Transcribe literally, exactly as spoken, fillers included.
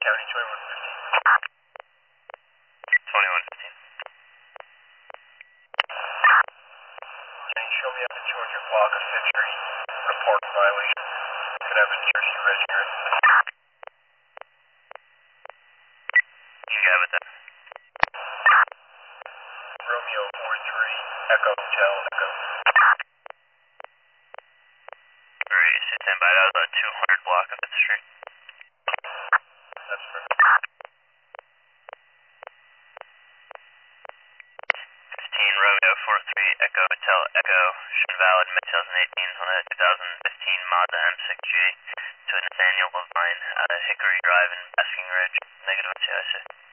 County twenty-one fifteen. twenty-one fifteen. Can you show me up the two hundred block of Fifth Street? A park violation. Could have a Jersey register. You got with that. Romeo four three, Echo Hotel, Echo. Alright, so stand by. That was a two hundred block of Fifth Street. That's perfect. fifteen Romeo four three, Echo Hotel, Echo. Should valid mid twenty eighteen on a two thousand fifteen Mazda M six G to Nathaniel Levine at Hickory Drive in Basking Ridge. Negative T I C.